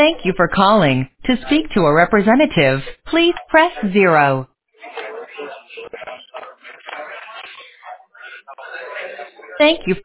Thank you for calling. To speak to a representative, please press 0. Thank you.